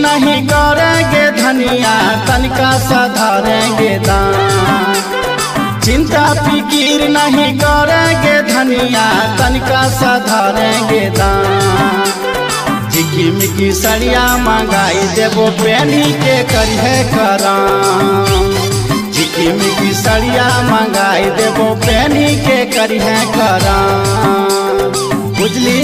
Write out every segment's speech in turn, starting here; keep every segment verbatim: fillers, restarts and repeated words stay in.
नहीं करेंगे धनिया तनिका सुधारेंगे दाम। चिंता फिकीर नहीं करेंगे धनिया तनिका सुधारेंगे दाम। झिकी मिकी सड़िया मंगाई देवो पेनी के करिए कराम। झिकी मिकी सड़िया मंगाई देवो पेनी के करिए कराम। बुझली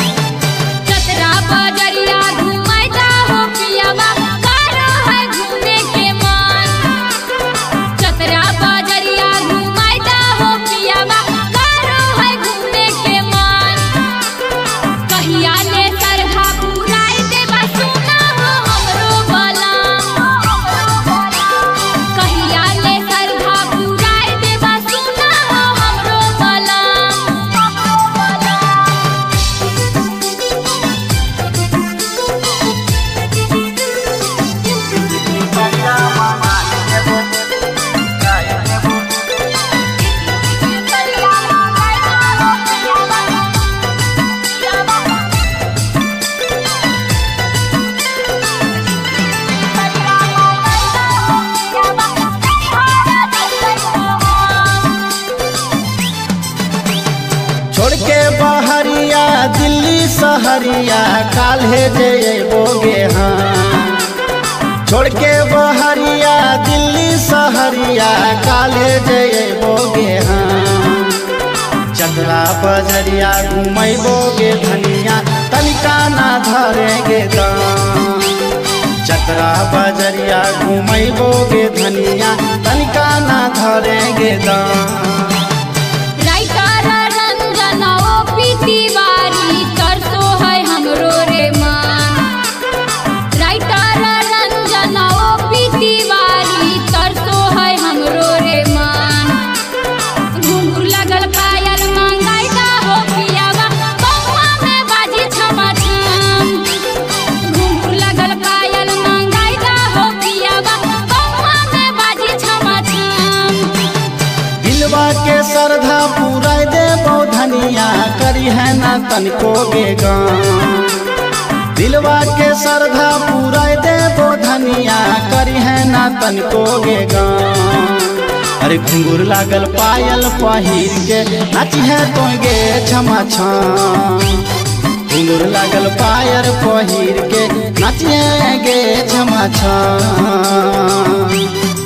छोड़ के बहरिया दिल्ली सहरिया काल्हे जेबोगे हाँ। छोड़ के बहरिया दिल्ली सहरिया काल्हे जेबोगे हाँ। चतरा बजरिया घुमैबोगे धनिया तनिका ना धरेंगे दाम। चतरा बजरिया घुमैबोगे धनिया तनिका ना धरेंगे दाम। तिवारी तरसो है हमरो रे मान। राइटर रंजन ओपी तिवारी तरसो है हमरो रे मान। घुंघरू लगल पायल मंगाई दा हो पियावा बउआ में बाजी छमा छम। घुंघरू लगल पायल मंगाई दा हो पियावा बउआ में बाजी छमा छम। दिलवा के श्रद्धा पूरा दे धनिया करी है ना तनको बेगा। दिलवा के श्रद्धा पूरा देवो धनिया करी है ना तनको बेगा। अरे घुंघरू लागल पायल पहिर के नाची है तो गे छमा छम। घुंघरू लागल पायल पहिर के नाची है गे छमा छम।